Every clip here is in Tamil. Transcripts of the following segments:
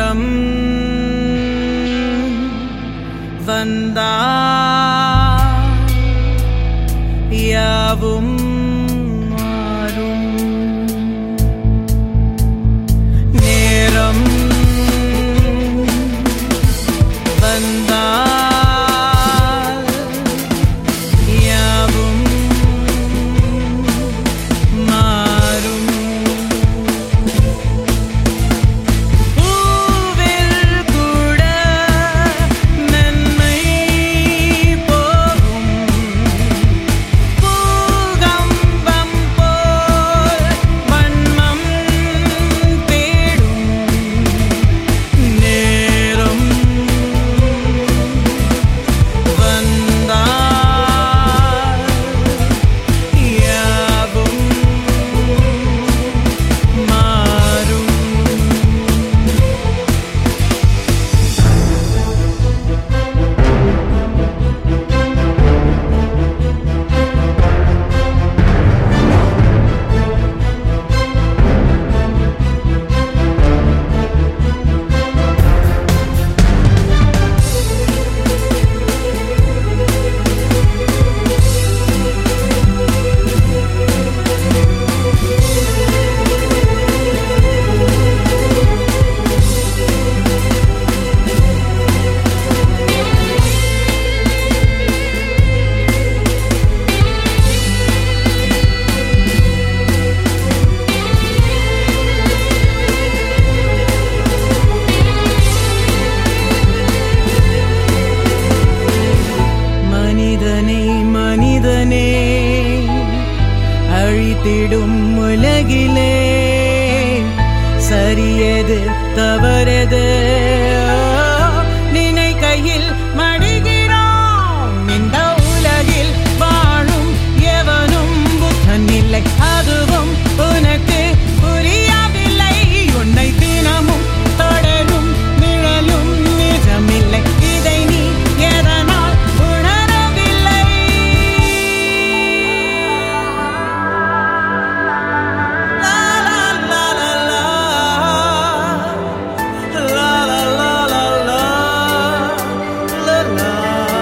நேரம் வந்தா யாவும் மாறும். நேரம் வந்தா யாவும் மாறும். பூவில் கூட நன்மை போகும். பூகம்பம் போல் வண்ணம் தேடும். நேரம் வந்தா யாவும் மாறும். மனிதனை மனிதனே அழித்திடும் உலகிலே சரியது தவறது நினை கையில் மடிகிறோம். இந்த உலகில் வாழும் எவனும் புத்தன் இல்லை, அதுவும் உனக்கு புரியவில்லை. உன்னை தினமும் தொடரும் நிழலும் நிஜமில்லை, இதை நீ எதனால் உணரவில்லை? லா லா லா லா லா. லா லா லா லா லா. லா லா.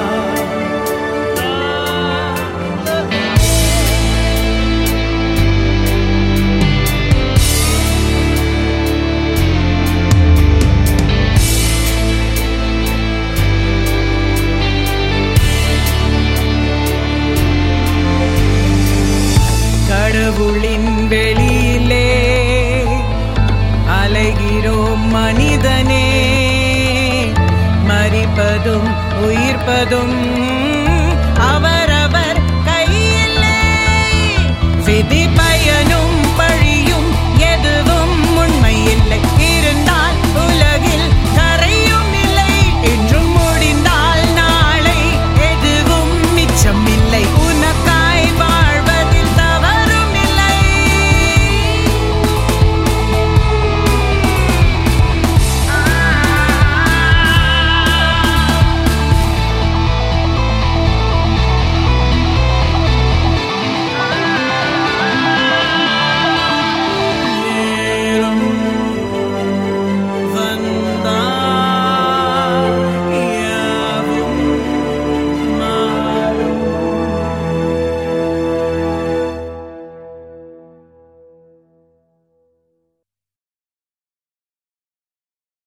கடவுளின் வெளியிலே அலைகிறோம் மனிதனே, மரிப்பதும் உயிர்ப்பதும்